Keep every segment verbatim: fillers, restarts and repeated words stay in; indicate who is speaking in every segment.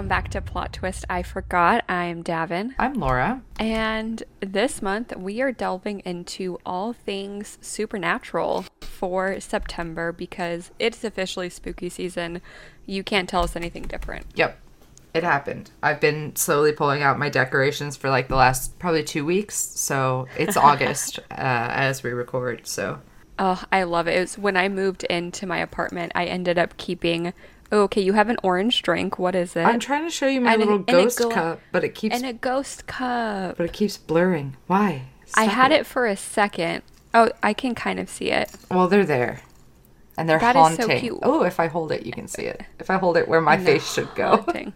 Speaker 1: Welcome back to Plot Twist I Forgot. I'm Davin.
Speaker 2: I'm Laura.
Speaker 1: And this month we are delving into all things supernatural for September because it's officially spooky season. You can't tell us anything different.
Speaker 2: Yep. It happened. I've been slowly pulling out my decorations for like the last probably two weeks. So it's August uh, as we record. So.
Speaker 1: Oh, I love it. It was when I moved into my apartment, I ended up keeping... Oh, okay, you have an orange drink. What is it?
Speaker 2: I'm trying to show you my
Speaker 1: and
Speaker 2: little
Speaker 1: a,
Speaker 2: ghost
Speaker 1: gl-
Speaker 2: cup, but it keeps...
Speaker 1: And a ghost cup.
Speaker 2: But it keeps blurring. Why?
Speaker 1: I
Speaker 2: Stop
Speaker 1: had
Speaker 2: it.
Speaker 1: it for a second. Oh, I can kind of see it.
Speaker 2: Well, they're there. And they're
Speaker 1: That is
Speaker 2: haunting.
Speaker 1: so cute.
Speaker 2: Oh, if I hold it, you can see it. If I hold it where my
Speaker 1: No,
Speaker 2: face should go.
Speaker 1: haunting.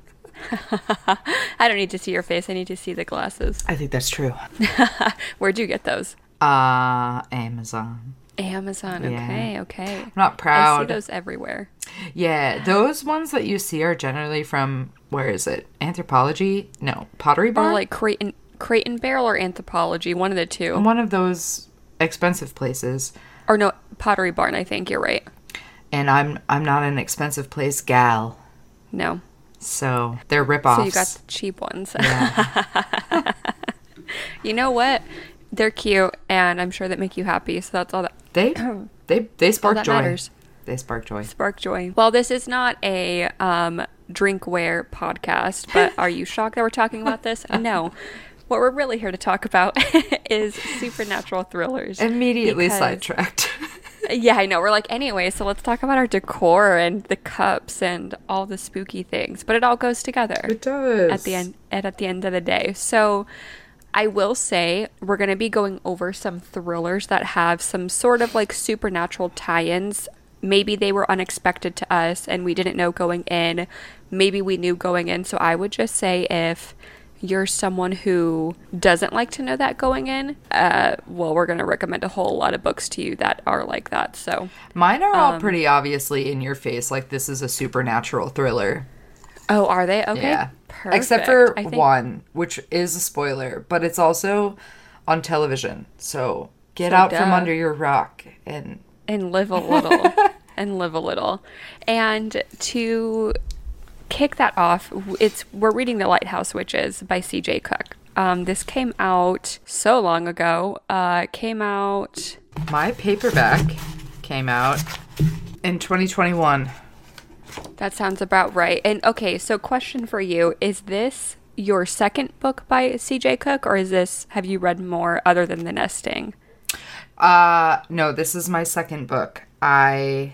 Speaker 1: I don't need to see your face. I need to see the glasses.
Speaker 2: I think that's true.
Speaker 1: Where'd you get those?
Speaker 2: Uh, Amazon.
Speaker 1: Amazon.
Speaker 2: Yeah.
Speaker 1: Okay, okay.
Speaker 2: I'm not proud.
Speaker 1: I see those everywhere.
Speaker 2: Yeah, those ones that you see are generally from, where is it? Anthropology? No, Pottery Barn?
Speaker 1: Or like Crate and, Crate and Barrel or Anthropology, one of the two.
Speaker 2: One of those expensive places.
Speaker 1: Or no, Pottery Barn, I think. You're right.
Speaker 2: And I'm I'm not an expensive place gal.
Speaker 1: No.
Speaker 2: So they're ripoffs.
Speaker 1: So you got the cheap ones.
Speaker 2: Yeah.
Speaker 1: You know what? They're cute, and I'm sure that make you happy. So that's all that.
Speaker 2: They they they spark
Speaker 1: that
Speaker 2: joy.
Speaker 1: matters.
Speaker 2: They spark joy.
Speaker 1: Spark joy. Well, this is not a um, drinkware podcast, but are you shocked that we're talking about this? No. What we're really here to talk about is supernatural thrillers.
Speaker 2: Immediately
Speaker 1: because-
Speaker 2: sidetracked.
Speaker 1: Yeah, I know. We're like, anyway, so let's talk about our decor and the cups and all the spooky things. But it all goes together.
Speaker 2: It does.
Speaker 1: At the end, at, at the end of the day. So I will say we're going to be going over some thrillers that have some sort of like supernatural tie-ins. Maybe they were unexpected to us and we didn't know going in. Maybe we knew going in. So I would just say if you're someone who doesn't like to know that going in, uh, well, we're going to recommend a whole lot of books to you that are like that. So
Speaker 2: Mine are all
Speaker 1: um,
Speaker 2: pretty obviously in your face, like this is a supernatural thriller.
Speaker 1: Oh, are they? Okay.
Speaker 2: Yeah.
Speaker 1: Perfect.
Speaker 2: Except for
Speaker 1: I think-
Speaker 2: one, which is a spoiler, but it's also on television. So get
Speaker 1: So
Speaker 2: out from
Speaker 1: duh.
Speaker 2: under your rock and
Speaker 1: And live a little. and live a little. And to kick that off, it's we're reading The Lighthouse Witches by C J Cook. Um, this came out so long ago. Uh, came out...
Speaker 2: my paperback came out in twenty twenty-one.
Speaker 1: That sounds about right. And okay, so question for you. Is this your second book by C J Cook, or is this, have you read more other than The Nesting?
Speaker 2: Uh, no, this is my second book. I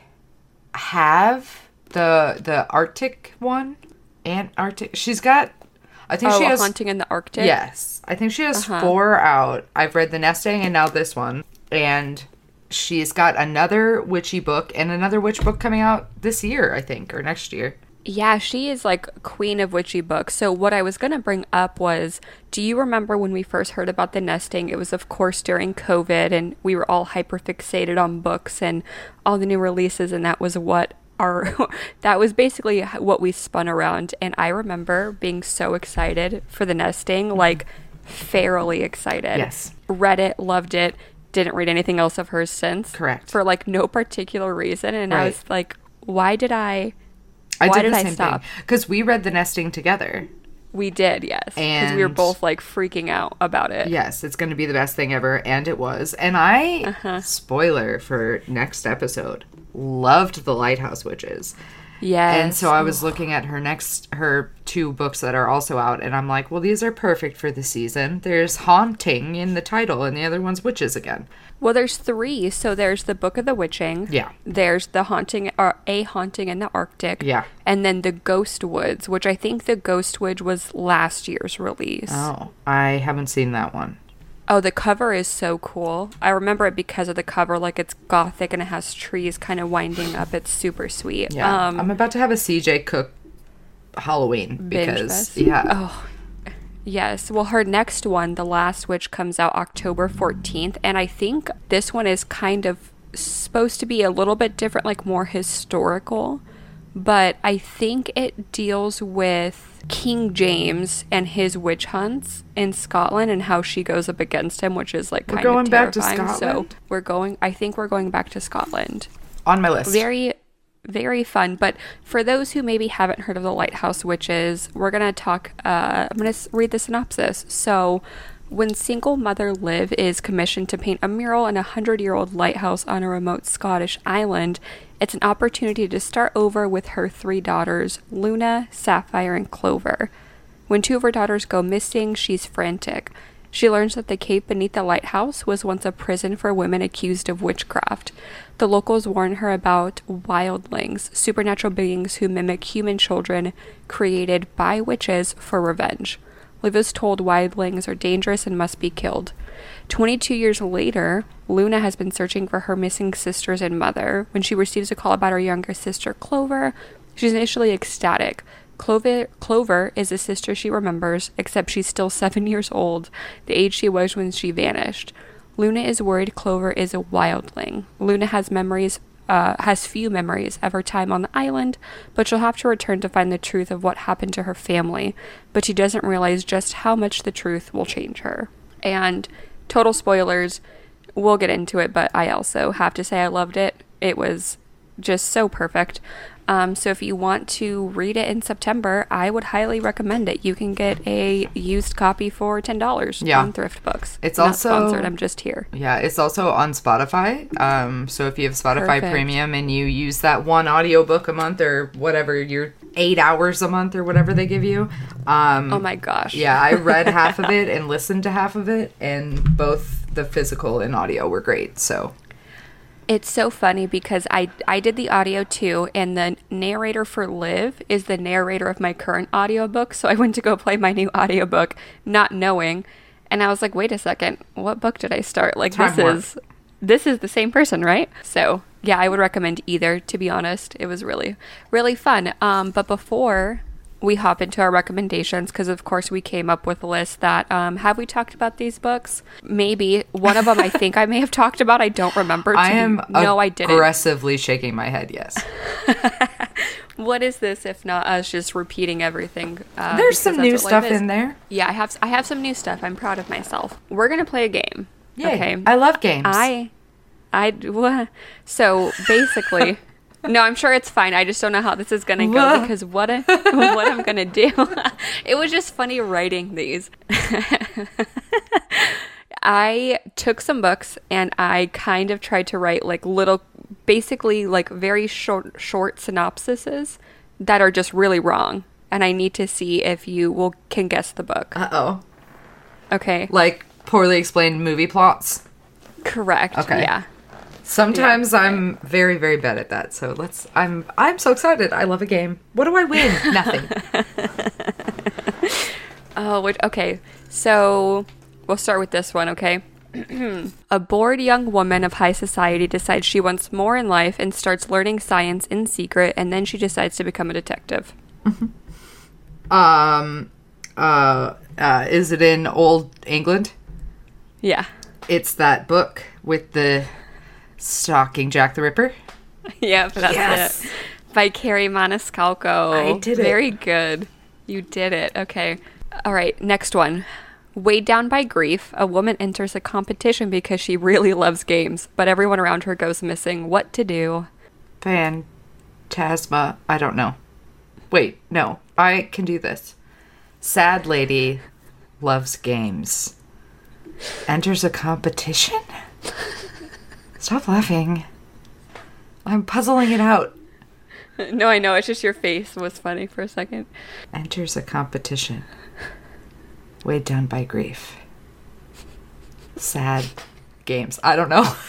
Speaker 2: have the the Arctic one. Antarctic. She's got, I think
Speaker 1: Oh,
Speaker 2: she has...
Speaker 1: Haunting in the Arctic?
Speaker 2: Yes. I think she has
Speaker 1: Uh-huh.
Speaker 2: four out. I've read The Nesting and now this one. And she's got another witchy book and another witch book coming out this year, I think, or next year.
Speaker 1: Yeah, she is like queen of witchy books. So what I was going to bring up was, do you remember when we first heard about The Nesting? It was, of course, during COVID, and we were all hyper-fixated on books and all the new releases, and that was what our, that was basically what we spun around. And I remember being so excited for The Nesting, like fairly excited.
Speaker 2: Yes.
Speaker 1: Read it, loved it, didn't read anything else of hers since.
Speaker 2: Correct.
Speaker 1: For like no particular reason. And I
Speaker 2: Right.
Speaker 1: was like, why did I...
Speaker 2: I
Speaker 1: Why
Speaker 2: did
Speaker 1: did
Speaker 2: the
Speaker 1: I
Speaker 2: same
Speaker 1: stop?
Speaker 2: Because we read The Nesting together.
Speaker 1: We did, yes. Because we were
Speaker 2: And-
Speaker 1: both like freaking out about it.
Speaker 2: Yes, it's going to be the best thing ever, and it was. And I,
Speaker 1: Uh-huh.
Speaker 2: spoiler for next episode, loved The Lighthouse Witches.
Speaker 1: Yes.
Speaker 2: And so I was looking at her next, her two books that are also out, and I'm like, well, these are perfect for the season. There's haunting in the title, and the other one's witches again.
Speaker 1: Well, there's three. So there's the Book of the Witching.
Speaker 2: Yeah.
Speaker 1: There's the haunting, or a haunting in the Arctic.
Speaker 2: Yeah.
Speaker 1: And then the Ghost Woods, which I think the Ghost Woods was last year's release.
Speaker 2: Oh, I haven't seen that one.
Speaker 1: Oh, the cover is so cool. I remember it because of the cover. Like, it's gothic and it has trees kind of winding up. It's super sweet.
Speaker 2: Yeah.
Speaker 1: Um,
Speaker 2: I'm about to have a C J Cook Halloween
Speaker 1: binge
Speaker 2: because,
Speaker 1: fest.
Speaker 2: yeah.
Speaker 1: Oh, yes. Well, her next one, The Last Witch, comes out October fourteenth. And I think this one is kind of supposed to be a little bit different, like more historical. But I think it deals with King James and his witch hunts in Scotland and how she goes up against him, which is like
Speaker 2: We're
Speaker 1: kind
Speaker 2: going
Speaker 1: of
Speaker 2: back to
Speaker 1: terrifying.
Speaker 2: Scotland?
Speaker 1: So we're going, I think we're going back to Scotland.
Speaker 2: On my list.
Speaker 1: Very, very fun. But for those who maybe haven't heard of the Lighthouse Witches, we're going to talk, uh, I'm going to read the synopsis. So, when single mother Liv is commissioned to paint a mural in a hundred-year-old lighthouse on a remote Scottish island, it's an opportunity to start over with her three daughters, Luna, Sapphire, and Clover. When two of her daughters go missing, she's frantic. She learns that the cave beneath the lighthouse was once a prison for women accused of witchcraft. The locals warn her about wildlings, supernatural beings who mimic human children created by witches for revenge. Liv is told wildlings are dangerous and must be killed. twenty-two years later, Luna has been searching for her missing sisters and mother. When she receives a call about her younger sister, Clover, she's initially ecstatic. Clover, Clover is a sister she remembers, except she's still seven years old, the age she was when she vanished. Luna is worried Clover is a wildling. Luna has memories Uh, has few memories of her time on the island, but she'll have to return to find the truth of what happened to her family. But she doesn't realize just how much the truth will change her. And total spoilers, we'll get into it, but I also have to say I loved it. It was just so perfect. Um, so if you want to read it in September, I would highly recommend it. You can get a used copy for ten dollars
Speaker 2: yeah.
Speaker 1: on Thrift Books.
Speaker 2: It's
Speaker 1: Not
Speaker 2: also
Speaker 1: sponsored. I'm just here.
Speaker 2: Yeah, it's also on Spotify. Um, so if you have Spotify
Speaker 1: Perfect.
Speaker 2: Premium and you use that one audiobook a month or whatever, your eight hours a month or whatever they give you. Um,
Speaker 1: Oh my gosh.
Speaker 2: Yeah, I read half of it and listened to half of it, and both the physical and audio were great. So
Speaker 1: it's so funny because I, I did the audio too, and the narrator for Liv is the narrator of my current audiobook. So I went to go play my new audiobook, not knowing. And I was like, wait a second, what book did I start? Like,
Speaker 2: Time
Speaker 1: this
Speaker 2: warp.
Speaker 1: is this is the same person, right? So yeah, I would recommend either, to be honest. It was really, really fun. Um, but before we hop into our recommendations, because of course we came up with a list that, um, have we talked about these books? Maybe. One of them I think I may have talked about. I don't remember.
Speaker 2: I am
Speaker 1: no, I didn't.
Speaker 2: aggressively shaking my head, yes.
Speaker 1: What is this if not us just repeating everything? Uh,
Speaker 2: There's
Speaker 1: because
Speaker 2: some
Speaker 1: that's
Speaker 2: new
Speaker 1: what
Speaker 2: stuff
Speaker 1: life is.
Speaker 2: in there.
Speaker 1: Yeah, I have I have some new stuff. I'm proud of myself. We're going to play a game.
Speaker 2: Yay.
Speaker 1: Okay.
Speaker 2: I love games.
Speaker 1: I I wha- so basically no, I'm sure it's fine. I just don't know how this is going to go
Speaker 2: Wha-
Speaker 1: because what I, what I'm going to do. It was just funny writing these. I took some books and I kind of tried to write like little, basically like very short, short synopsises that are just really wrong. And I need to see if you will can guess the book.
Speaker 2: Uh-oh.
Speaker 1: Okay.
Speaker 2: Like poorly explained movie plots?
Speaker 1: Correct.
Speaker 2: Okay.
Speaker 1: Yeah.
Speaker 2: Sometimes I'm very, very bad at that. So let's. I'm. I'm so excited. I love a game. What do I win? Nothing.
Speaker 1: Oh, which, okay. So we'll start with this one. Okay. A bored young woman of high society decides she wants more in life and starts learning science in secret, and then she decides to become a detective.
Speaker 2: um. Uh. Uh. Is it in Old England?
Speaker 1: Yeah.
Speaker 2: It's that book with the stalking Jack the Ripper.
Speaker 1: Yep, that's
Speaker 2: Yes.
Speaker 1: it. By Carrie Maniscalco.
Speaker 2: I did it.
Speaker 1: Very good. You did it. Okay. All right, next one. Weighed down by grief, a woman enters a competition because she really loves games, but everyone around her goes missing. What to do?
Speaker 2: Phantasma. I don't know. Wait, no. I can do this. Sad lady loves games. Enters a competition? Stop laughing. I'm puzzling it out.
Speaker 1: No, I know. It's just your face was funny for a second.
Speaker 2: Enters a competition. Weighed down by grief. Sad games. I don't know.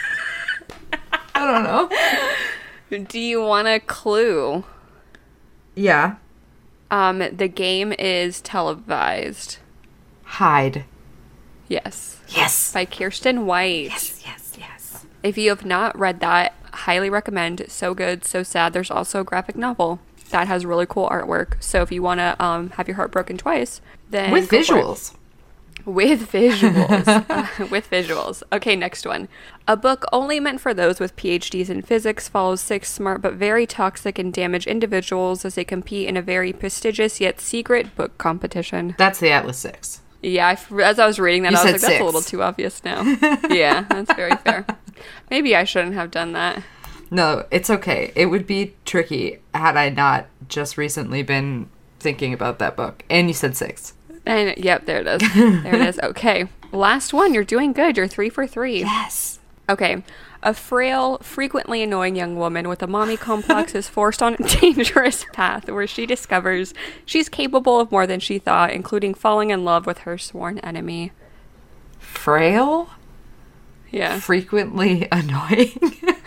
Speaker 2: I don't know.
Speaker 1: Do you want a clue?
Speaker 2: Yeah.
Speaker 1: Um, the game is televised.
Speaker 2: Hide.
Speaker 1: Yes.
Speaker 2: Yes.
Speaker 1: By Kirsten White.
Speaker 2: Yes, yes, yes.
Speaker 1: If you have not read that, highly recommend. So good, so sad. There's also a graphic novel that has really cool artwork. So if you want to um, have your heart broken twice, then
Speaker 2: With
Speaker 1: go for it.
Speaker 2: visuals.
Speaker 1: With visuals. uh, with visuals. Okay, next one. A book only meant for those with P H Ds in physics follows six smart but very toxic and damaged individuals as they compete in a very prestigious yet secret book competition.
Speaker 2: That's the Atlas Six.
Speaker 1: Yeah, I f as I was reading that,
Speaker 2: You
Speaker 1: I was
Speaker 2: said
Speaker 1: like, that's
Speaker 2: six.
Speaker 1: a little too obvious now. Yeah, that's very fair. Maybe I shouldn't have done that.
Speaker 2: No, it's okay. It would be tricky had I not just recently been thinking about that book. And you said six.
Speaker 1: And yep, there it is. There it is. Okay. Last one. You're doing good. You're three for three.
Speaker 2: Yes.
Speaker 1: Okay. A frail, frequently annoying young woman with a mommy complex is forced on a dangerous path where she discovers she's capable of more than she thought, including falling in love with her sworn enemy.
Speaker 2: Frail?
Speaker 1: Yeah.
Speaker 2: Frequently annoying?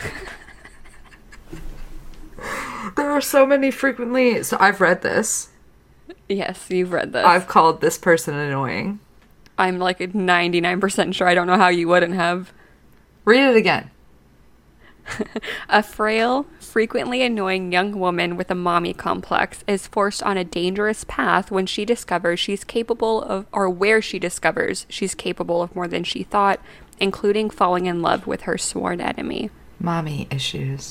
Speaker 2: There are so many frequently... So I've read this.
Speaker 1: Yes, you've read this.
Speaker 2: I've called this person annoying.
Speaker 1: I'm like ninety-nine percent sure. I don't know how you wouldn't have.
Speaker 2: Read it again.
Speaker 1: A frail, frequently annoying young woman with a mommy complex is forced on a dangerous path when she discovers she's capable of, or where she discovers she's capable of more than she thought, including falling in love with her sworn enemy.
Speaker 2: Mommy issues.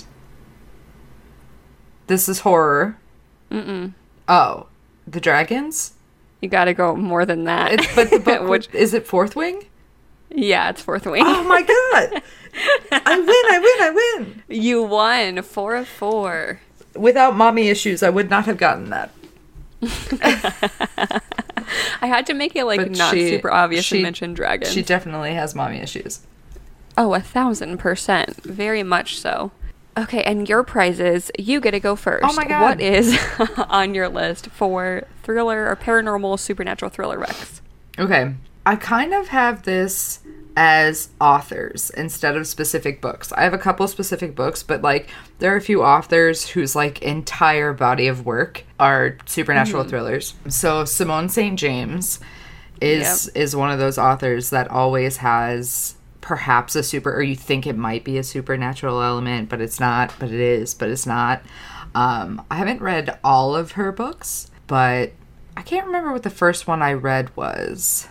Speaker 2: This is horror.
Speaker 1: Mm-mm.
Speaker 2: Oh, the dragons?
Speaker 1: You gotta go more than that.
Speaker 2: It's, but the book,
Speaker 1: Which,
Speaker 2: is it Fourth Wing?
Speaker 1: yeah, it's Fourth Wing.
Speaker 2: Oh my god! I win, I win, I win!
Speaker 1: You won. Four of four.
Speaker 2: Without mommy issues, I would not have gotten that.
Speaker 1: I had to make it like
Speaker 2: But
Speaker 1: not
Speaker 2: she-
Speaker 1: super obvious
Speaker 2: she-
Speaker 1: and mention dragons.
Speaker 2: She definitely has mommy issues.
Speaker 1: Oh, a thousand percent. Very much so. Okay, and your prizes, you get to go first.
Speaker 2: Oh my God.
Speaker 1: What is on your list for thriller or paranormal supernatural thriller Rex?
Speaker 2: Okay. I kind of have this as authors instead of specific books. I have a couple specific books, but like there are a few authors whose like entire body of work are supernatural
Speaker 1: Mm-hmm.
Speaker 2: thrillers. So Simone Saint James is is one of those authors that always has perhaps a super, or you think it might be a supernatural element, but it's not, but it is, but it's not. Um, I haven't read all of her books, but I can't remember what the first one I read was.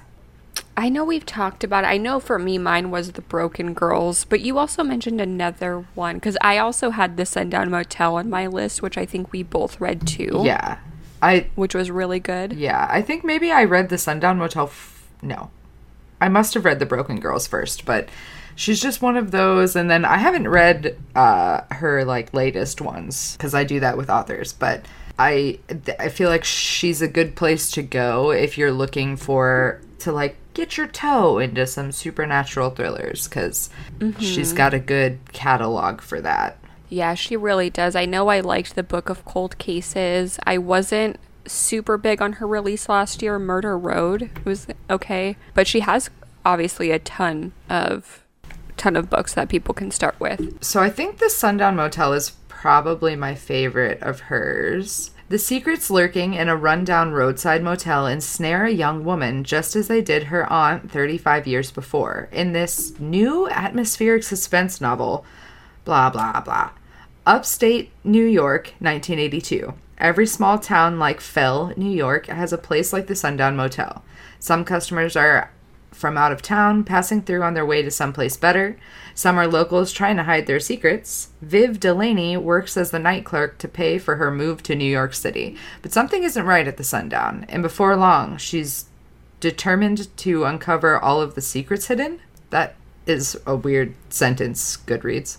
Speaker 1: I know we've talked about it. I know for me, mine was The Broken Girls, but you also mentioned another one, because I also had The Sundown Motel on my list, which I think we both read too.
Speaker 2: Yeah. I,
Speaker 1: Which was really good.
Speaker 2: yeah, I think maybe I read The Sundown Motel. F- no. I must have read The Broken Girls first, but she's just one of those. And then I haven't read uh, her like latest ones because I do that with authors. But I I feel like she's a good place to go if you're looking for to like get your toe into some supernatural thrillers because mm-hmm. she's got a good catalog for that.
Speaker 1: Yeah, she really does. I know I liked the Book of Cold Cases. I wasn't super big on her release last year, Murder Road. It was okay, but she has obviously a ton of ton of books that people can start with.
Speaker 2: So I think the Sundown Motel is probably my favorite of hers. The secrets lurking in a rundown roadside motel ensnare a young woman just as they did her aunt thirty-five years before. In this new atmospheric suspense novel, blah blah blah. Upstate New York, nineteen eighty-two. Every small town like Fell, New York, has a place like the Sundown Motel. Some customers are from out of town, passing through on their way to someplace better. Some are locals trying to hide their secrets. Viv Delaney works as the night clerk to pay for her move to New York City. But something isn't right at the Sundown, and before long, she's determined to uncover all of the secrets hidden. That is a weird sentence, Goodreads.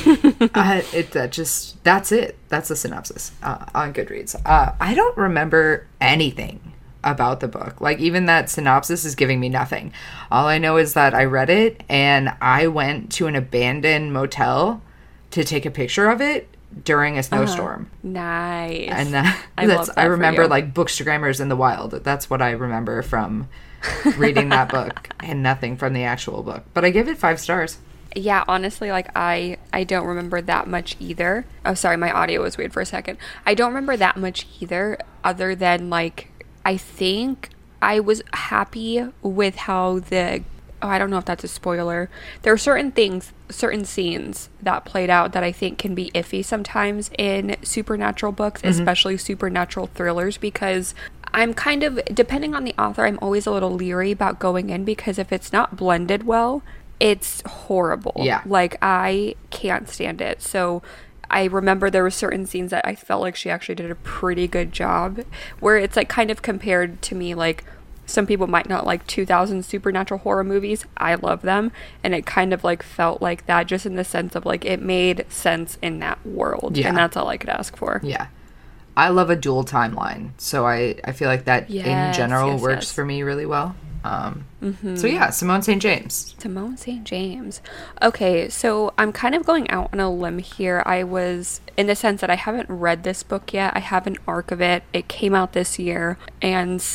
Speaker 2: uh, it that just that's it. That's the synopsis uh, on Goodreads. Uh, I don't remember anything about the book. Like even that synopsis is giving me nothing. All I know is that I read it and I went to an abandoned motel to take a picture of it during a snowstorm.
Speaker 1: Uh-huh. Nice.
Speaker 2: And that,
Speaker 1: I
Speaker 2: that's
Speaker 1: love that
Speaker 2: I
Speaker 1: for
Speaker 2: remember
Speaker 1: you.
Speaker 2: like Bookstagrammers in the Wild. That's what I remember from reading that book and nothing from the actual book. But I give it five stars.
Speaker 1: Yeah, honestly, like I I don't remember that much either. Oh, sorry, my audio was weird for a second. I don't remember that much either, other than like I think I was happy with how the oh, I don't know if that's a spoiler. There are certain things, certain scenes that played out that I think can be iffy sometimes in supernatural books, mm-hmm. especially supernatural thrillers, because I'm kind of, depending on the author, I'm always a little leery about going in because if it's not blended well, it's horrible.
Speaker 2: Yeah.
Speaker 1: Like, I can't stand it. So I remember there were certain scenes that I felt like she actually did a pretty good job, where it's like kind of compared to me like some people might not like two thousand supernatural horror movies. I love them. And it kind of like felt like that, just in the sense of like it made sense in that world. Yeah. And that's all I could ask for.
Speaker 2: Yeah. I love a dual timeline. So I, I feel like that yes, in general yes, works yes. for me really well. Um, mm-hmm. So yeah, Simone Saint James.
Speaker 1: Simone Saint James. Okay, so I'm kind of going out on a limb here. I was, in the sense that I haven't read this book yet. I have an arc of it. It came out this year. And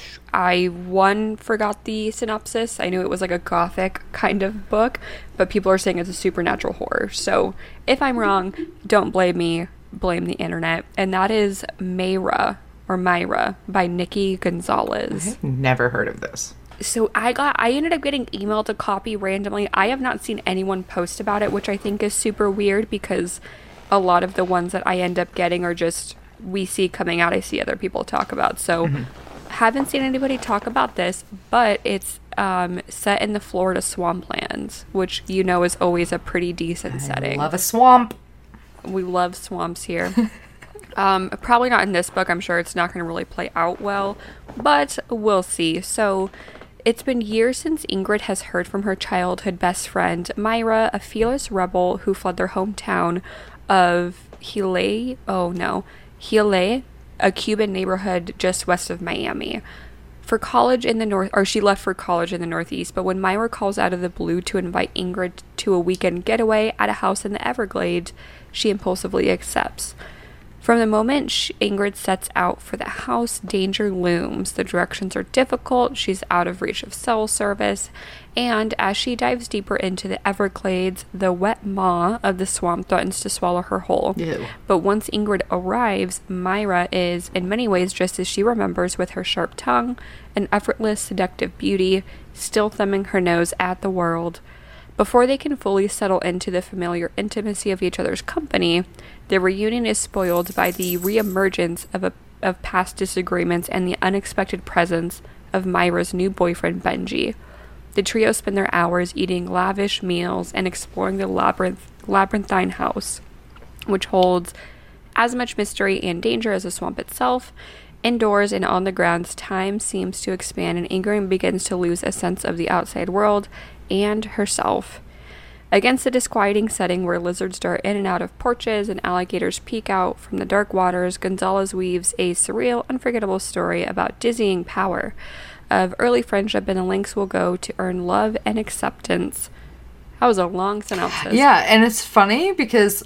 Speaker 1: I, one, forgot the synopsis. I knew it was like a gothic kind of book. But people are saying it's a supernatural horror. So if I'm wrong, don't blame me. Blame the internet. And that is Mayra, or Myra, by Nikki Gonzalez.
Speaker 2: I've never heard of this.
Speaker 1: So I got, I ended up getting emailed a copy randomly. I have not seen anyone post about it, which I think is super weird because a lot of the ones that I end up getting are just, we see coming out, I see other people talk about. So mm-hmm. haven't seen anybody talk about this, but it's um, set in the Florida swamplands, which you know is always a pretty decent
Speaker 2: I
Speaker 1: setting.
Speaker 2: Love a swamp.
Speaker 1: We love swamps here. um, probably not in this book. I'm sure it's not going to really play out well, but we'll see. So it's been years since Ingrid has heard from her childhood best friend, Myra, a fearless rebel who fled their hometown of Gile, oh no, Gile, a Cuban neighborhood just west of Miami. For college in the north, or she left for college in the Northeast, but when Myra calls out of the blue to invite Ingrid to a weekend getaway at a house in the Everglades, she impulsively accepts. From the moment she, Ingrid sets out for the house, danger looms. The directions are difficult, she's out of reach of cell service, and as she dives deeper into the Everglades, the wet maw of the swamp threatens to swallow her whole. Ew. But once Ingrid arrives, Myra is, in many ways, just as she remembers, with her sharp tongue, an effortless, seductive beauty, still thumbing her nose at the world. Before they can fully settle into the familiar intimacy of each other's company, their reunion is spoiled by the reemergence of a, of past disagreements and the unexpected presence of Myra's new boyfriend, Benji. The trio spend their hours eating lavish meals and exploring the labyrinth, labyrinthine house, which holds as much mystery and danger as the swamp itself. Indoors and on the grounds, time seems to expand, and Ingrid begins to lose a sense of the outside world and herself. Against the disquieting setting where lizards dart in and out of porches and alligators peek out from the dark waters, Gonzalez weaves a surreal, unforgettable story about dizzying power, of early friendship and the lengths will go to earn love and acceptance. That was a long synopsis.
Speaker 2: Yeah, and it's funny because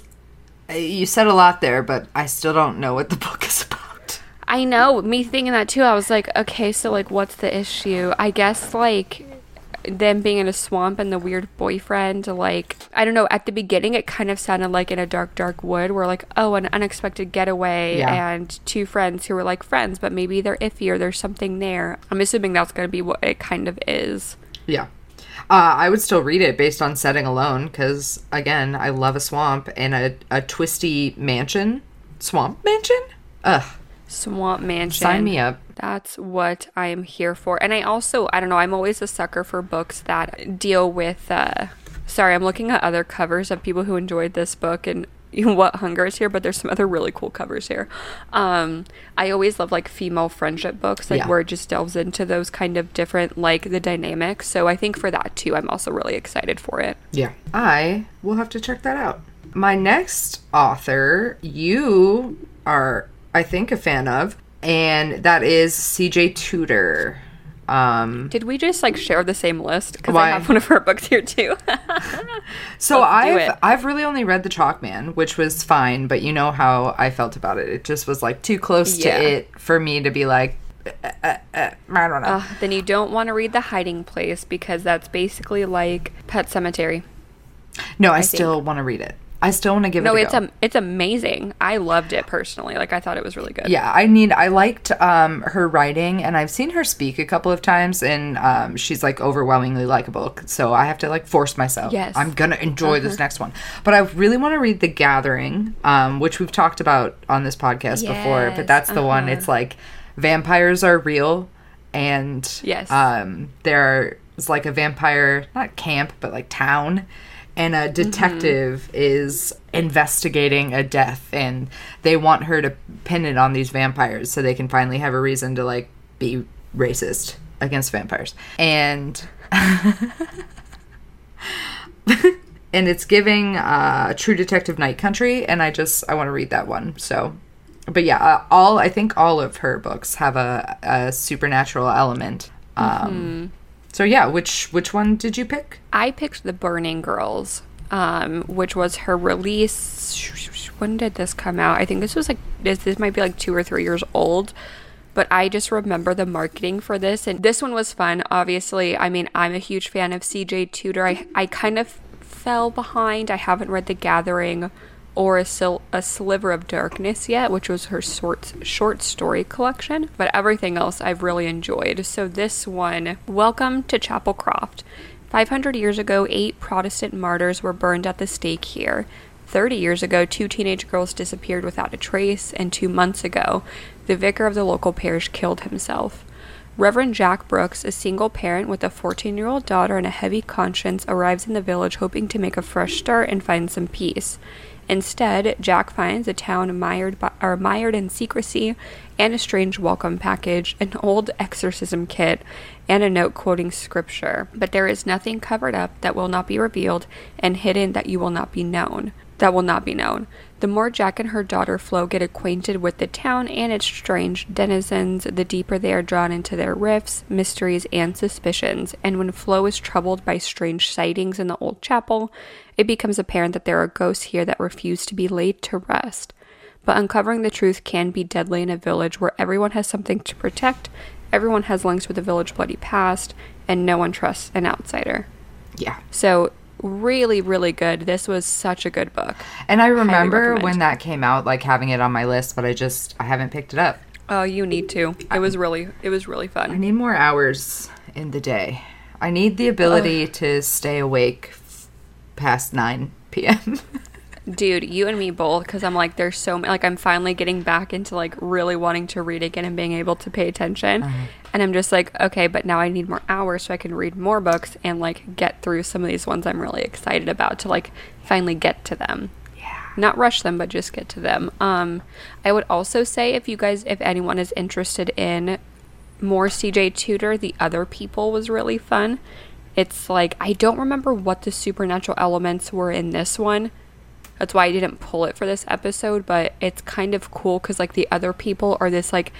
Speaker 2: you said a lot there, but I still don't know what the book is about.
Speaker 1: I know, me thinking that too. I was like, okay, so like what's the issue? I guess like them being in a swamp and the weird boyfriend, like, I don't know, at the beginning it kind of sounded like in a dark, dark wood where like, oh, an unexpected getaway yeah. and two friends who were like friends, but maybe they're iffy or there's something there. I'm assuming that's going to be what it kind of is.
Speaker 2: Yeah. Uh, I would still read it based on setting alone because, again, I love a swamp and a, a twisty mansion. Swamp mansion? Ugh.
Speaker 1: Swamp mansion.
Speaker 2: Sign me up.
Speaker 1: That's what I'm here for. And I also, I don't know, I'm always a sucker for books that deal with, uh, sorry, I'm looking at other covers of people who enjoyed this book and What Hunger is here, but there's some other really cool covers here. Um, I always love like female friendship books, like yeah. where it just delves into those kind of different, like the dynamics. So I think for that too, I'm also really excited for it.
Speaker 2: Yeah. I will have to check that out. My next author, you are, I think, a fan of, and that is C J Tudor. Um,
Speaker 1: Did we just like share the same list? Because I have one of her books here too.
Speaker 2: So I've I've really only read The Chalkman, which was fine, but you know how I felt about it. It just was like too close yeah. to it for me to be like, uh, uh, uh, I don't know. Uh,
Speaker 1: then you don't want to read The Hiding Place because that's basically like Pet Sematary.
Speaker 2: No, I, I still want to read it. I still want to give
Speaker 1: no,
Speaker 2: it a
Speaker 1: it's
Speaker 2: go.
Speaker 1: No, it's amazing. I loved it personally. Like, I thought it was really good.
Speaker 2: Yeah, I need, I liked um, her writing, and I've seen her speak a couple of times, and um, she's, like, overwhelmingly likable. So I have to, like, force myself.
Speaker 1: Yes.
Speaker 2: I'm going to enjoy uh-huh. this next one. But I really want to read The Gathering, um, which we've talked about on this podcast yes. before, but that's the uh-huh. one. It's, like, vampires are real, and
Speaker 1: yes.
Speaker 2: um, there's, like, a vampire, not camp, but, like, town. And a detective mm-hmm. is investigating a death, and they want her to pin it on these vampires so they can finally have a reason to, like, be racist. against vampires. And and it's giving uh, True Detective Night Country, and I just, I want to read that one. So, but yeah, uh, all, I think all of her books have a, a supernatural element. Um, mm-hmm. So yeah, which, which one did you pick?
Speaker 1: I picked The Burning Girls, um, which was her release. When did this come out? I think this was like, this, this might be like two or three years old. But I just remember the marketing for this. And this one was fun, obviously. I mean, I'm a huge fan of C J Tudor. I, I kind of fell behind. I haven't read The Gathering or a, Sil- a Sliver of Darkness yet, which was her short, short story collection. But everything else I've really enjoyed. So this one, Welcome to Chapel Croft. five hundred years ago, eight Protestant martyrs were burned at the stake here. thirty years ago, two teenage girls disappeared without a trace, and two months ago, the vicar of the local parish killed himself. Reverend Jack Brooks, a single parent with a fourteen-year-old daughter and a heavy conscience, arrives in the village hoping to make a fresh start and find some peace. Instead, Jack finds a town mired, by, or mired in secrecy and a strange welcome package, an old exorcism kit, and a note quoting scripture. But there is nothing covered up that will not be revealed, and hidden that you will not be known. That will not be known. The more Jack and her daughter Flo get acquainted with the town and its strange denizens, the deeper they are drawn into their rifts, mysteries, and suspicions. And when Flo is troubled by strange sightings in the old chapel, it becomes apparent that there are ghosts here that refuse to be laid to rest. But uncovering the truth can be deadly in a village where everyone has something to protect, everyone has links with the village bloody past, and no one trusts an outsider.
Speaker 2: Yeah.
Speaker 1: So really, really good. This was such a good book.
Speaker 2: And I remember when that came out, like having it on my list, but I just, I haven't picked it up.
Speaker 1: Oh, you need to. It was really, it was really fun.
Speaker 2: I need more hours in the day. I need the ability Ugh. to stay awake f- past nine p.m.
Speaker 1: Dude, you and me both, because I'm like, there's so many, like, I'm finally getting back into, like, really wanting to read again and being able to pay attention. Uh-huh. And I'm just like, okay, but now I need more hours so I can read more books and, like, get through some of these ones I'm really excited about to, like, finally get to them.
Speaker 2: Yeah.
Speaker 1: Not rush them, but just get to them. Um, I would also say if you guys, if anyone is interested in more C J Tudor, The Other People was really fun. It's like, I don't remember what the supernatural elements were in this one. That's why I didn't pull it for this episode, but it's kind of cool because, like, the other people are this, like,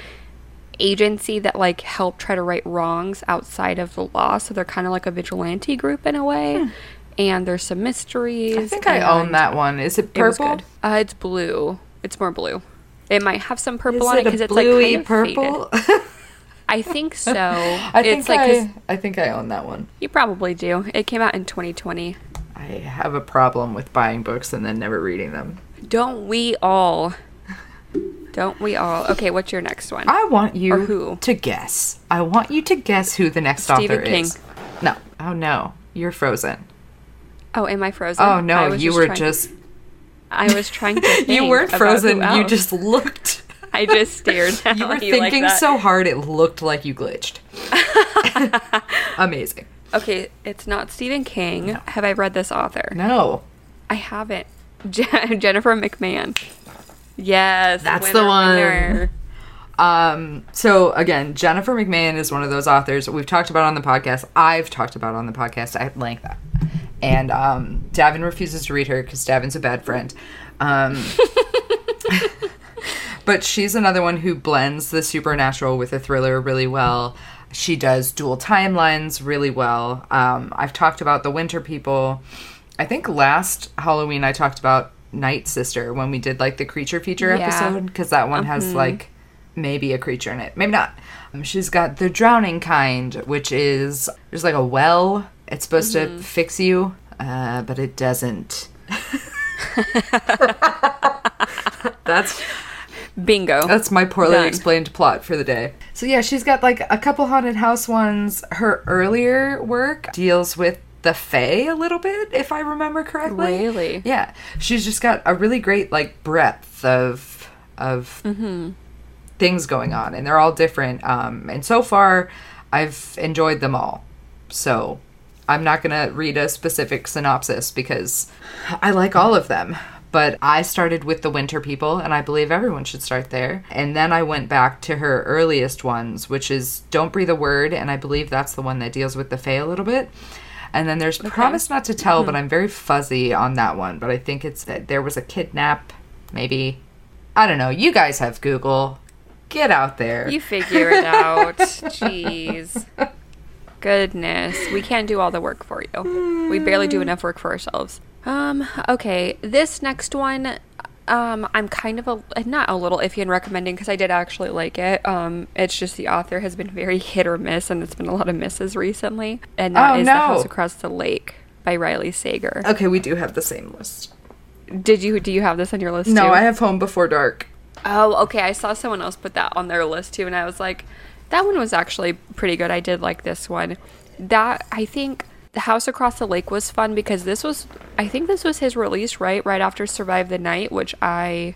Speaker 1: agency that, like, help try to right wrongs outside of the law. So they're kind of like a vigilante group in a way. Hmm. And there's some mysteries.
Speaker 2: I think I own that one. Is it purple?
Speaker 1: It uh, it's blue. It's more blue. It might have some purple
Speaker 2: Is
Speaker 1: on it because it's, like, kind of
Speaker 2: purple?
Speaker 1: faded. I think so.
Speaker 2: I think
Speaker 1: it's like,
Speaker 2: I, I think I own that one.
Speaker 1: You probably do. It came out in twenty twenty.
Speaker 2: I have a problem with buying books and then never reading them.
Speaker 1: Don't we all? Don't we all? Okay, what's your next one?
Speaker 2: I want you
Speaker 1: or who?
Speaker 2: to guess. I want you to guess who the next
Speaker 1: Stephen
Speaker 2: author
Speaker 1: King.
Speaker 2: is. No. Oh, no. You're Frozen.
Speaker 1: Oh, am I frozen?
Speaker 2: Oh, no. You
Speaker 1: just
Speaker 2: were
Speaker 1: trying,
Speaker 2: just...
Speaker 1: I was trying to think
Speaker 2: You weren't frozen.
Speaker 1: You
Speaker 2: just looked...
Speaker 1: I just stared at
Speaker 2: you. were
Speaker 1: you
Speaker 2: thinking
Speaker 1: like
Speaker 2: so hard it looked like you glitched. Amazing.
Speaker 1: Okay, it's not Stephen King.
Speaker 2: No.
Speaker 1: Have I read this author?
Speaker 2: No.
Speaker 1: I haven't. Je- Jennifer McMahon. Yes.
Speaker 2: That's
Speaker 1: winner,
Speaker 2: the one.
Speaker 1: Winner.
Speaker 2: Um, so again, Jennifer McMahon is one of those authors we've talked about on the podcast. I've talked about on the podcast at length. And um, Davin refuses to read her because Davin's a bad friend. Um, but she's another one who blends the supernatural with a thriller really well. She does dual timelines really well. Um, I've talked about The Winter People. I think last Halloween I talked about Night Sister when we did like the creature feature
Speaker 1: yeah.
Speaker 2: episode because that one
Speaker 1: mm-hmm.
Speaker 2: has like maybe a creature in it. Maybe not. Um, she's got The Drowning Kind, which is there's like a well. It's supposed mm-hmm. to fix you, uh, but it doesn't. That's...
Speaker 1: Bingo.
Speaker 2: That's my poorly
Speaker 1: Done.
Speaker 2: explained plot for the day. So yeah, she's got like a couple haunted house ones. Her earlier work deals with the Fae a little bit, if I remember correctly.
Speaker 1: Really?
Speaker 2: Yeah. She's just got a really great like breadth of of
Speaker 1: mm-hmm.
Speaker 2: things going on, and they're all different. Um, and so far, I've enjoyed them all. So I'm not gonna read a specific synopsis because I like all of them. But I started with The Winter People, and I believe everyone should start there. And then I went back to her earliest ones, which is Don't Breathe a Word, and I believe that's the one that deals with the Fae a little bit. And then there's okay. Promise Not to Tell, mm-hmm. but I'm very fuzzy on that one. But I think it's that there was a kidnap, maybe. I don't know. You guys have Google. Get out there.
Speaker 1: You figure it out. Jeez. Goodness. We can't do all the work for you. We barely do enough work for ourselves. Um, okay. This next one, um, I'm kind of a, not a little iffy in recommending because I did actually like it. Um, it's just the author has been very hit or miss, and it's been a lot of misses recently. And that
Speaker 2: oh,
Speaker 1: is
Speaker 2: no.
Speaker 1: The House Across the Lake by Riley Sager.
Speaker 2: Okay, we do have the same list.
Speaker 1: Did you, do you have this on your list
Speaker 2: no,
Speaker 1: too?
Speaker 2: No, I have Home Before Dark.
Speaker 1: Oh, okay. I saw someone else put that on their list too, and I was like, that one was actually pretty good. I did like this one. That, I think, The House Across the Lake was fun because this was, I think this was his release, right? Right after Survive the Night, which I...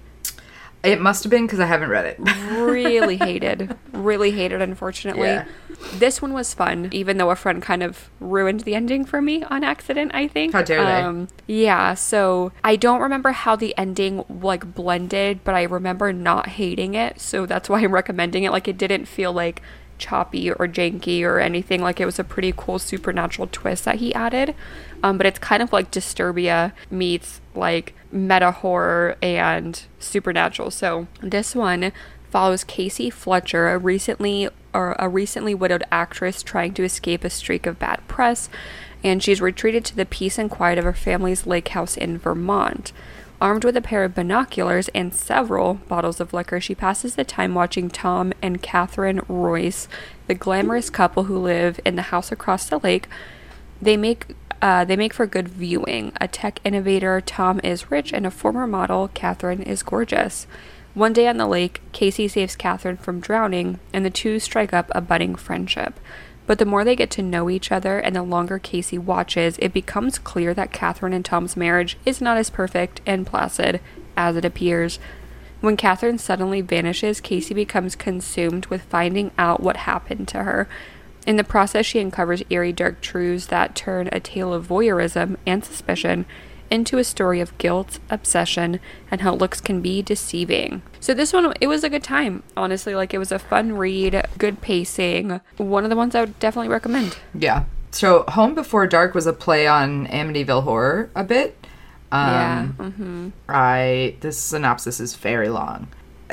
Speaker 2: It must have been because I haven't read it.
Speaker 1: really hated. Really hated, unfortunately.
Speaker 2: Yeah.
Speaker 1: This one was fun, even though a friend kind of ruined the ending for me on accident, I think.
Speaker 2: How dare they?
Speaker 1: Um, yeah, so I don't remember how the ending, like, blended, but I remember not hating it, so that's why I'm recommending it. Like, it didn't feel, like, choppy or janky or anything. Like, it was a pretty cool supernatural twist that he added. Um, but it's kind of like Disturbia meets, like, meta horror and supernatural. So this one follows Casey Fletcher, a recently or a recently widowed actress trying to escape a streak of bad press, and she's retreated to the peace and quiet of her family's lake house in Vermont. Armed with a pair of binoculars and several bottles of liquor, she passes the time watching Tom and Catherine Royce, the glamorous couple who live in the house across the lake. They make uh, they make for good viewing. A tech innovator, Tom is rich, and a former model, Catherine, is gorgeous. One day on the lake, Casey saves Catherine from drowning, and the two strike up a budding friendship. But the more they get to know each other and the longer Casey watches, it becomes clear that Catherine and Tom's marriage is not as perfect and placid as it appears. When Catherine suddenly vanishes, Casey becomes consumed with finding out what happened to her. In the process, she uncovers eerie dark truths that turn a tale of voyeurism and suspicion into a story of guilt, obsession, and how looks can be deceiving. So this one, it was a good time, honestly. Like, it was a fun read, good pacing. One of the ones I would definitely recommend.
Speaker 2: Yeah. So Home Before Dark was a play on Amityville Horror a bit. Um,
Speaker 1: yeah. Mm-hmm.
Speaker 2: I, this synopsis is very long.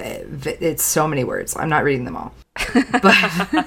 Speaker 2: It's so many words. I'm not reading them all. But,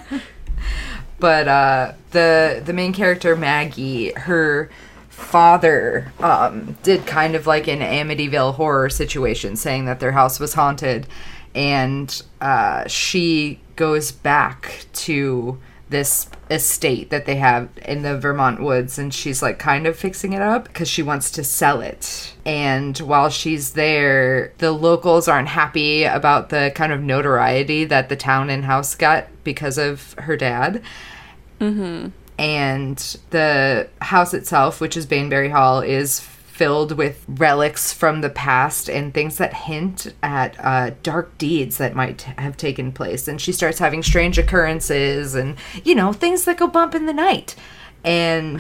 Speaker 2: but uh, the the main character, Maggie, her father um, did kind of like an Amityville Horror situation, saying that their house was haunted, and uh, she goes back to this estate that they have in the Vermont woods, and she's like kind of fixing it up because she wants to sell it. And while she's there, the locals aren't happy about the kind of notoriety that the town and house got because of her dad.
Speaker 1: Mm-hmm.
Speaker 2: And the house itself, which is Baneberry Hall, is filled with relics from the past and things that hint at uh, dark deeds that might have taken place. And she starts having strange occurrences and, you know, things that go bump in the night. And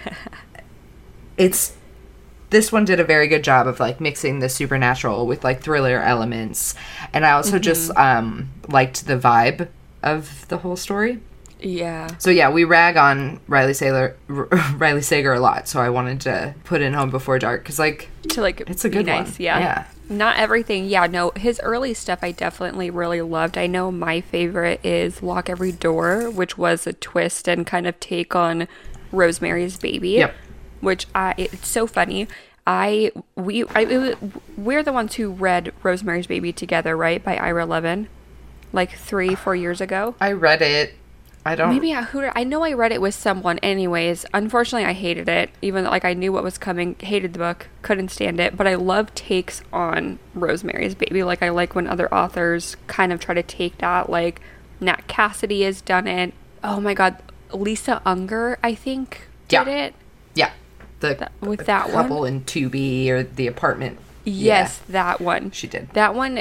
Speaker 2: it's... This one did a very good job of, like, mixing the supernatural with, like, thriller elements. And I also mm-hmm. just um, liked the vibe of the whole story.
Speaker 1: Yeah.
Speaker 2: So yeah, we rag on Riley Sager, R- Riley Sager a lot. So I wanted to put in Home Before Dark because, like,
Speaker 1: to like
Speaker 2: it's a good
Speaker 1: nice,
Speaker 2: one.
Speaker 1: Yeah.
Speaker 2: Yeah.
Speaker 1: Not everything. Yeah. No, his early stuff I definitely really loved. I know my favorite is Lock Every Door, which was a twist and kind of take on Rosemary's Baby.
Speaker 2: Yep.
Speaker 1: Which I it's so funny. I we I it, we're the ones who read Rosemary's Baby together, right? By Ira Levin, like three four years ago.
Speaker 2: I read it. I don't...
Speaker 1: Maybe I, who, I know I read it with someone anyways. Unfortunately, I hated it. Even though, like, I knew what was coming. Hated the book. Couldn't stand it. But I love takes on Rosemary's Baby. Like, I like when other authors kind of try to take that. Like, Nat Cassidy has done it. Oh, my God. Lisa Unger, I think, did
Speaker 2: yeah.
Speaker 1: it.
Speaker 2: Yeah. The
Speaker 1: that, with that
Speaker 2: couple
Speaker 1: one.
Speaker 2: in two B or the apartment.
Speaker 1: Yes,
Speaker 2: yeah.
Speaker 1: that one.
Speaker 2: She did.
Speaker 1: That one...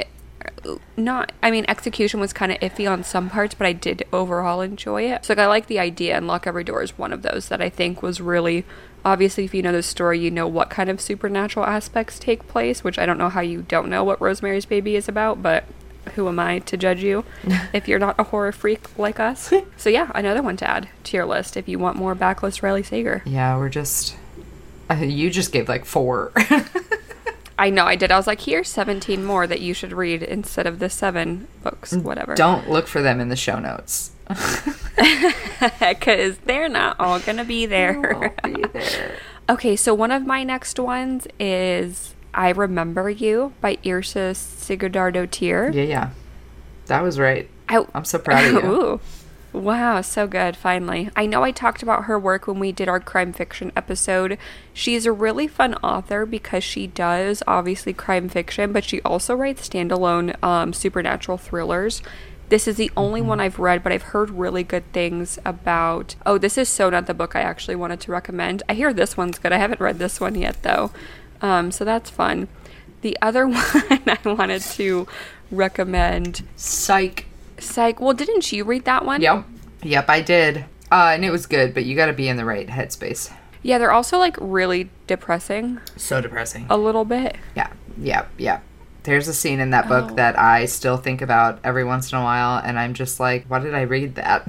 Speaker 1: not, I mean, execution was kind of iffy on some parts, but I did overall enjoy it. So like, I like the idea, and Lock Every Door is one of those that I think was really, obviously, if you know the story, you know what kind of supernatural aspects take place, which I don't know how you don't know what Rosemary's Baby is about, but who am I to judge you if you're not a horror freak like us? So yeah, another one to add to your list if you want more backlist Riley Sager.
Speaker 2: Yeah, we're just, uh, you just gave like four.
Speaker 1: I know I did. I was like, here's seventeen more that you should read instead of the seven books, whatever.
Speaker 2: Don't look for them in the show notes.
Speaker 1: Because they're not all going to be there.
Speaker 2: They won't be there.
Speaker 1: Okay, so one of my next ones is I Remember You by Yrsa Sigurðardóttir.
Speaker 2: Yeah, yeah. That was right.
Speaker 1: I,
Speaker 2: I'm so proud of you.
Speaker 1: Ooh. Wow, so good, finally. I know I talked about her work when we did our crime fiction episode. She's a really fun author because she does, obviously, crime fiction, but she also writes standalone um, supernatural thrillers. This is the only mm-hmm. one I've read, but I've heard really good things about... Oh, this is so not the book I actually wanted to recommend. I hear this one's good. I haven't read this one yet, though. Um, so that's fun. The other one I wanted to recommend...
Speaker 2: Psych.
Speaker 1: Psych. Well, didn't you read that one?
Speaker 2: Yep. Yep, I did. Uh, and it was good, but you gotta be in the right headspace.
Speaker 1: Yeah, they're also, like, really depressing.
Speaker 2: So depressing.
Speaker 1: A little bit.
Speaker 2: Yeah, yeah, yeah. There's a scene in that book
Speaker 1: oh.
Speaker 2: that I still think about every once in a while, and I'm just like, why did I read that?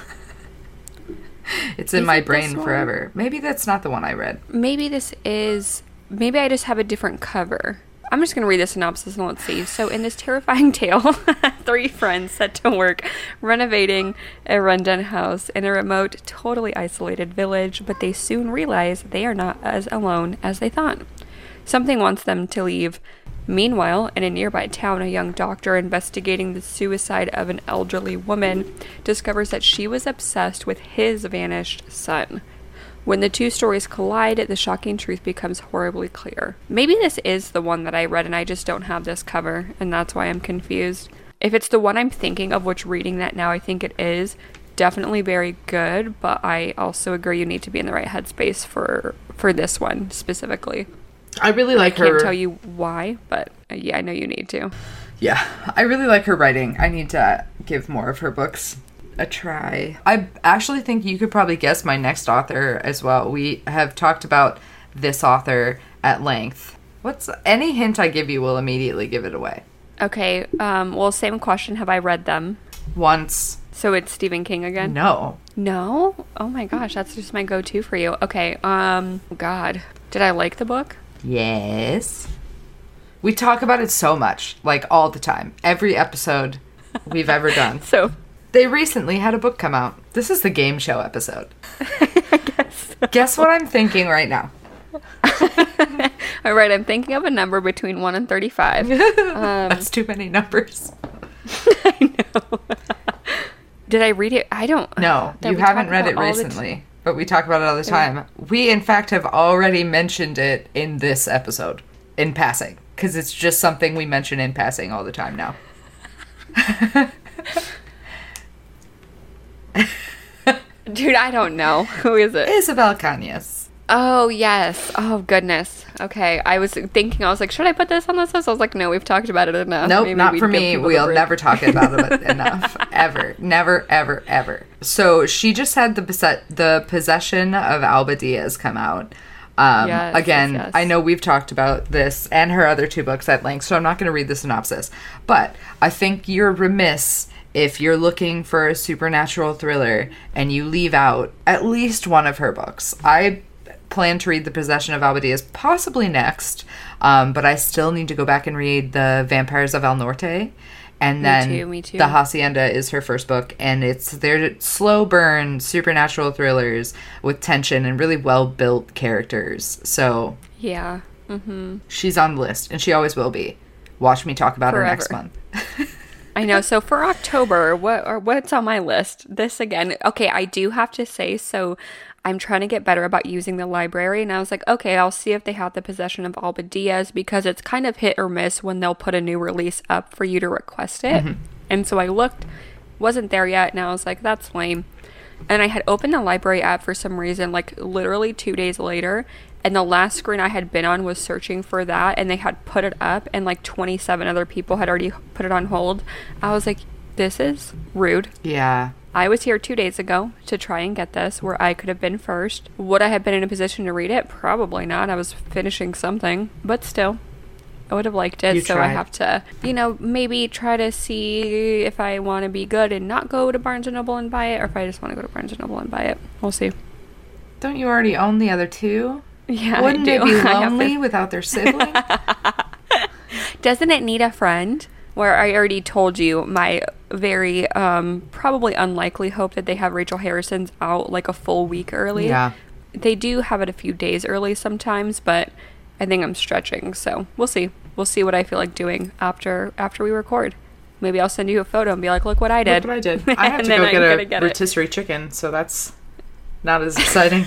Speaker 2: It's in
Speaker 1: is
Speaker 2: my
Speaker 1: it
Speaker 2: brain forever. Maybe that's not the one I read.
Speaker 1: Maybe this is... Maybe I just have a different cover. I'm just going to read the synopsis and let's see. So in this terrifying tale, three friends set to work renovating a rundown house in a remote, totally isolated village, but they soon realize they are not as alone as they thought. Something wants them to leave. Meanwhile, in a nearby town, a young doctor investigating the suicide of an elderly woman discovers that she was obsessed with his vanished son. When the two stories collide, the shocking truth becomes horribly clear. Maybe this is the one that I read and I just don't have this cover, and that's why I'm confused. If it's the one I'm thinking of, which reading that now I think it is, definitely very good, but I also agree you need to be in the right headspace for, for this one specifically.
Speaker 2: I really like her.
Speaker 1: I can't tell you why, but uh, yeah, I know you need to.
Speaker 2: Yeah, I really like her writing. I need to give more of her books a try. I actually think you could probably guess my next author as well. We have talked about this author at length. What's any hint I give you will immediately give it away.
Speaker 1: Okay, um, well, same question. Have I read them?
Speaker 2: Once.
Speaker 1: So it's Stephen King again?
Speaker 2: No.
Speaker 1: No? Oh my gosh, that's just my go-to for you. Okay, um, God. Did I like the book?
Speaker 2: Yes. We talk about it so much, like all the time. Every episode we've ever done.
Speaker 1: So...
Speaker 2: They recently had a book come out. This is the game show episode.
Speaker 1: I guess so.
Speaker 2: Guess what I'm thinking right now?
Speaker 1: All right, I'm thinking of a number between one and thirty-five. Um,
Speaker 2: That's too many numbers.
Speaker 1: I know. Did I read it? I don't.
Speaker 2: No, you haven't read it recently, t- but we talk about it all the time. Yeah. We, in fact, have already mentioned it in this episode, in passing, because it's just something we mention in passing all the time now.
Speaker 1: Dude, I don't know. Who is it?
Speaker 2: Isabel Cañas.
Speaker 1: Oh, yes. Oh, goodness. Okay. I was thinking, I was like, should I put this on this list? I was like, no, we've talked about it enough.
Speaker 2: Nope,
Speaker 1: Maybe
Speaker 2: not for me. We'll never talk about it enough. Ever. Never, ever, ever. So she just had the possess- the Possession of Alba Diaz come out. Um,
Speaker 1: yes,
Speaker 2: again,
Speaker 1: yes, yes.
Speaker 2: I know we've talked about this and her other two books at length, so I'm not going to read the synopsis. But I think you're remiss if you're looking for a supernatural thriller and you leave out at least one of her books. I plan to read The Possession of Alba Diaz possibly next, um, but I still need to go back and read The Vampires of El Norte. And
Speaker 1: me
Speaker 2: then
Speaker 1: too, me too.
Speaker 2: The Hacienda is her first book, and it's their slow burn supernatural thrillers with tension and really well-built characters. So
Speaker 1: yeah, mm-hmm.
Speaker 2: She's on the list, and she always will be. Watch me talk about
Speaker 1: Forever.
Speaker 2: her next month.
Speaker 1: I know. So for October, what or what's on my list? This again. Okay, I do have to say, so I'm trying to get better about using the library, and I was like, okay, I'll see if they have The Possession of Alba Diaz, because it's kind of hit or miss when they'll put a new release up for you to request it. Mm-hmm. And so I looked, wasn't there yet, and I was like, that's lame. And I had opened the library app for some reason, like literally two days later, And the last screen I had been on was searching for that, and they had put it up, and like twenty-seven other people had already put it on hold. I was like, this is rude.
Speaker 2: Yeah.
Speaker 1: I was here two days ago to try and get this, where I could have been first. Would I have been in a position to read it? Probably not. I was finishing something, but still, I would have liked it.
Speaker 2: You
Speaker 1: so
Speaker 2: tried.
Speaker 1: I have to, you know, maybe try to see if I want to be good and not go to Barnes and Noble and buy it, or if I just want to go to Barnes and Noble and buy it. We'll see.
Speaker 2: Don't you already own the other two?
Speaker 1: Yeah,
Speaker 2: Wouldn't
Speaker 1: I do.
Speaker 2: it be
Speaker 1: I have
Speaker 2: lonely
Speaker 1: to-
Speaker 2: without their sibling?
Speaker 1: Doesn't it need a friend? Where I already told you my very um, probably unlikely hope that they have Rachel Harrison's out like a full week early.
Speaker 2: Yeah.
Speaker 1: They do have it a few days early sometimes, but I think I'm stretching. So we'll see. We'll see what I feel like doing after after we record. Maybe I'll send you a photo and be like, look what I did.
Speaker 2: Look what I did. I have
Speaker 1: And
Speaker 2: to
Speaker 1: then
Speaker 2: go
Speaker 1: I'm
Speaker 2: get
Speaker 1: gonna
Speaker 2: a
Speaker 1: get it.
Speaker 2: rotisserie chicken, so that's not as exciting.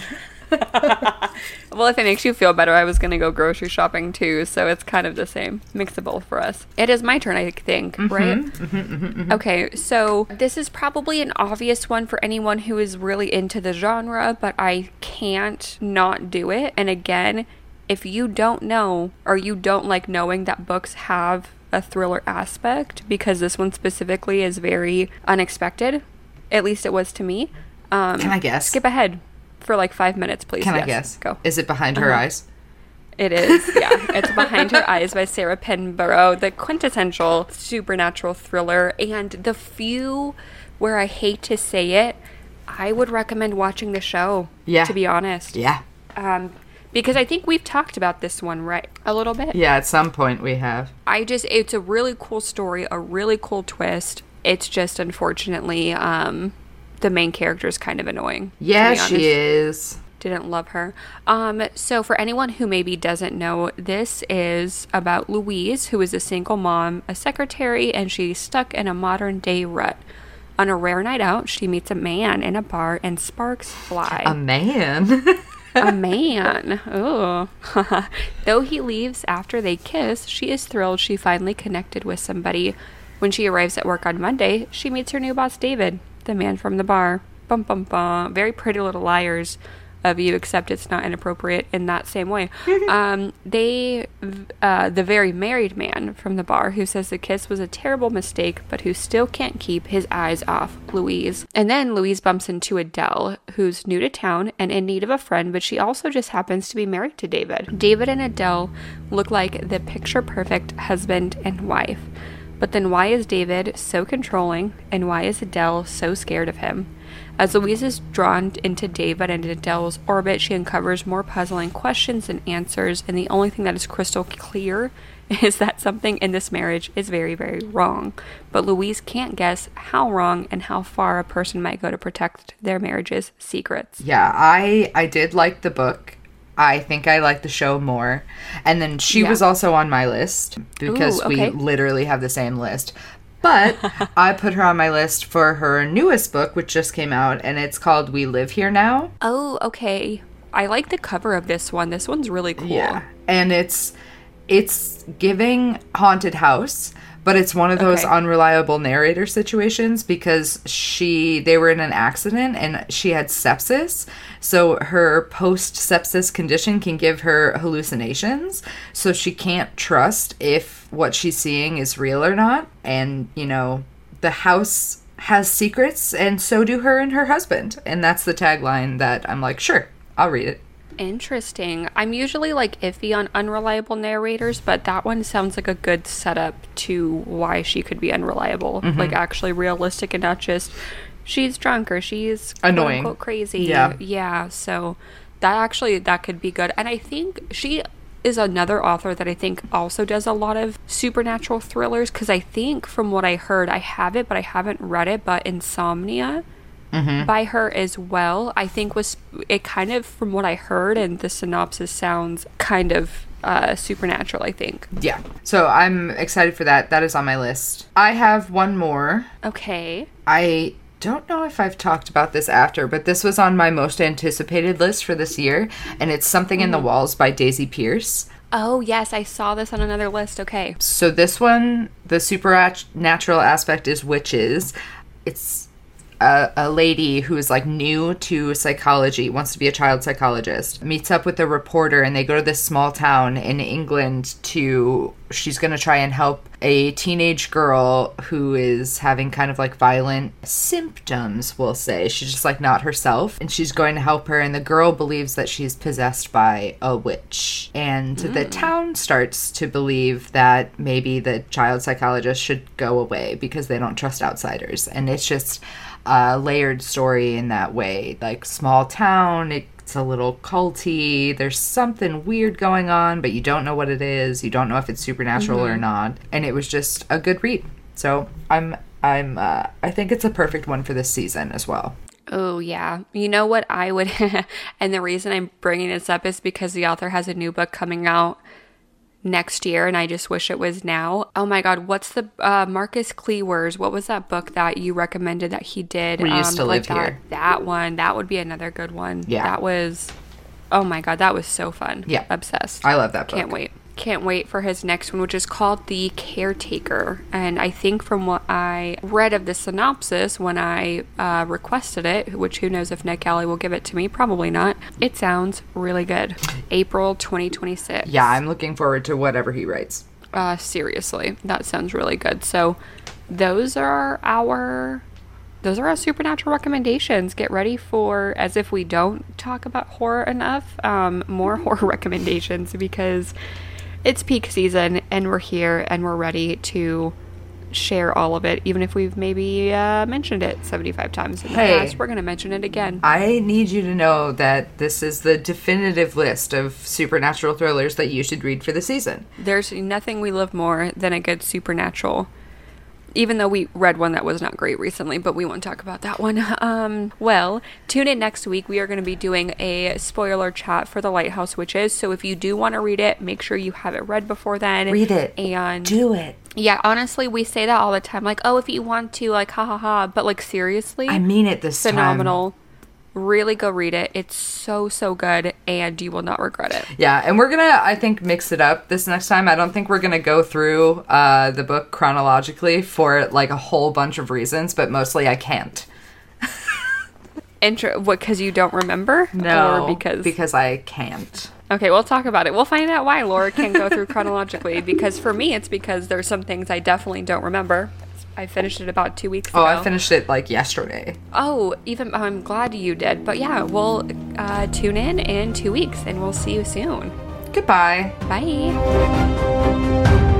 Speaker 1: Well, if it makes you feel better, I was going to go grocery shopping too, so it's kind of the same. Mixable for us. It is my turn, I think, right?
Speaker 2: Mm-hmm, mm-hmm, mm-hmm.
Speaker 1: Okay, so this is probably an obvious one for anyone who is really into the genre, but I can't not do it. And again, if you don't know, or you don't like knowing that books have a thriller aspect, because this one specifically is very unexpected, at least it was to me. Um,
Speaker 2: Can I guess?
Speaker 1: Skip ahead for like five minutes, please.
Speaker 2: Can I
Speaker 1: Yes,
Speaker 2: guess?
Speaker 1: Go.
Speaker 2: Is it Behind Her
Speaker 1: Uh-huh.
Speaker 2: Eyes?
Speaker 1: It is, yeah. It's Behind Her Eyes by Sarah Penborough, the quintessential supernatural thriller. And the few where I hate to say it, I would recommend watching the show,
Speaker 2: Yeah.
Speaker 1: to be honest.
Speaker 2: Yeah.
Speaker 1: Um, because I think we've talked about this one, right? A little bit.
Speaker 2: Yeah, at some point we have.
Speaker 1: I just, it's a really cool story, a really cool twist. It's just, unfortunately, um, the main character is kind of annoying. to
Speaker 2: Yeah,
Speaker 1: be honest.
Speaker 2: she is.
Speaker 1: Didn't love her. Um, so for anyone who maybe doesn't know, this is about Louise, who is a single mom, a secretary, and she's stuck in a modern day rut. On a rare night out, she meets a man in a bar and sparks fly.
Speaker 2: A man.
Speaker 1: A man. Ooh. Though he leaves after they kiss, she is thrilled she finally connected with somebody. When she arrives at work on Monday, she meets her new boss, David, the man from the bar. Bum, bum, bum. Very Pretty Little Liars of you, except it's not inappropriate in that same way. um, they, uh, the very married man from the bar who says the kiss was a terrible mistake, but who still can't keep his eyes off Louise. And then Louise bumps into Adele, who's new to town and in need of a friend, but she also just happens to be married to David. David and Adele look like the picture-perfect husband and wife. But then why is David so controlling, and why is Adele so scared of him? As Louise is drawn into David and Adele's orbit, she uncovers more puzzling questions than answers, and the only thing that is crystal clear is that something in this marriage is very, very wrong. But Louise can't guess how wrong and how far a person might go to protect their marriage's secrets.
Speaker 2: Yeah, I I did like the book. I think I like the show more. And then she
Speaker 1: Yeah.
Speaker 2: was also on my list because
Speaker 1: Ooh, okay.
Speaker 2: we literally have the same list. But I put her on my list for her newest book, which just came out, and it's called We Live Here Now.
Speaker 1: Oh, okay. I like the cover of this one. This one's really cool.
Speaker 2: Yeah. And it's it's giving haunted house, but it's one of those
Speaker 1: Okay.
Speaker 2: unreliable narrator situations because she they were in an accident and she had sepsis. So her post-sepsis condition can give her hallucinations. So she can't trust if what she's seeing is real or not. And, you know, the house has secrets and so do her and her husband. And that's the tagline that I'm like, sure, I'll read it.
Speaker 1: Interesting. I'm usually like iffy on unreliable narrators, but that one sounds like a good setup to why she could be unreliable.
Speaker 2: Mm-hmm.
Speaker 1: Like actually realistic and not just she's drunk or she's
Speaker 2: Annoying.
Speaker 1: quote unquote crazy.
Speaker 2: Yeah.
Speaker 1: Yeah. So that actually that could be good. And I think she is another author that I think also does a lot of supernatural thrillers because I think from what I heard, I have it, but I haven't read it, but Insomnia
Speaker 2: Mm-hmm.
Speaker 1: by her as well, I think was it kind of from what I heard and the synopsis sounds kind of uh supernatural, I think.
Speaker 2: Yeah. So I'm excited for that. That is on my list. I have one more.
Speaker 1: Okay.
Speaker 2: I don't know if I've talked about this after, but this was on my most anticipated list for this year, and it's Something in the Walls by Daisy Pierce.
Speaker 1: Oh yes, I saw this on another list. Okay.
Speaker 2: So this one, the supernatural aspect is witches. It's a, a lady who's like new to psychology, wants to be a child psychologist, meets up with a reporter, and they go to this small town in England to, she's going to try and help a teenage girl who is having kind of like violent symptoms, we'll say. She's just like not herself, and she's going to help her, and the girl believes that she's possessed by a witch. And mm. the town starts to believe that maybe the child psychologist should go away because they don't trust outsiders. And it's just a layered story in that way. Like, small town, it's a little culty, there's something weird going on, but you don't know what it is, you don't know if it's supernatural mm-hmm. or not, and it was just a good read. So i'm i'm uh, I think it's a perfect one for this season as well.
Speaker 1: Oh, yeah. You know what I would, and the reason I'm bringing this up is because the author has a new book coming out next year, and I just wish it was now. Oh my god, what's the uh Marcus Cleaver's, what was that book that you recommended that he did?
Speaker 2: We Used
Speaker 1: um,
Speaker 2: to
Speaker 1: like
Speaker 2: Live
Speaker 1: that,
Speaker 2: Here.
Speaker 1: That one, that would be another good one.
Speaker 2: Yeah.
Speaker 1: That was, oh my god, that was so fun.
Speaker 2: Yeah.
Speaker 1: Obsessed.
Speaker 2: I love that book.
Speaker 1: Can't wait. Can't wait for his next one, which is called The Caretaker. And I think from what I read of the synopsis when I uh, requested it, which who knows if Nick Alley will give it to me, probably not, it sounds really good. April twenty twenty-six.
Speaker 2: Yeah, I'm looking forward to whatever he writes.
Speaker 1: Uh, seriously, that sounds really good. So those are our... Those are our supernatural recommendations. Get ready for, as if we don't talk about horror enough, um, more horror recommendations, because it's peak season and we're here and we're ready to share all of it, even if we've maybe uh, mentioned it seventy-five times in the
Speaker 2: hey,
Speaker 1: past. We're going to mention it again.
Speaker 2: I need you to know that this is the definitive list of supernatural thrillers that you should read for the season.
Speaker 1: There's nothing we love more than a good supernatural. Even though we read one that was not great recently, but we won't talk about that one. Um, well, tune in next week. We are going to be doing a spoiler chat for The Lighthouse Witches. So if you do want to read it, make sure you have it read before then.
Speaker 2: Read it.
Speaker 1: And
Speaker 2: do it.
Speaker 1: Yeah, honestly, we say that all the time. Like, oh, if you want to, like, ha ha ha. But, like, seriously.
Speaker 2: I mean it this
Speaker 1: phenomenal.
Speaker 2: time.
Speaker 1: Phenomenal. Really go read it. It's so, so good, and you will not regret it.
Speaker 2: Yeah, and we're gonna, I think, mix it up this next time. I don't think we're gonna go through uh, the book chronologically for, like, a whole bunch of reasons, but mostly I can't.
Speaker 1: Intro, what, because you don't remember?
Speaker 2: No,
Speaker 1: or because...
Speaker 2: because I can't.
Speaker 1: Okay, we'll talk about it. We'll find out why Laura can't go through chronologically, because for me, it's because there's some things I definitely don't remember. I finished it about two weeks ago.
Speaker 2: Oh, I finished it, like, yesterday.
Speaker 1: Oh, even I'm glad you did. But yeah, we'll uh, tune in in two weeks, and we'll see you soon.
Speaker 2: Goodbye.
Speaker 1: Bye.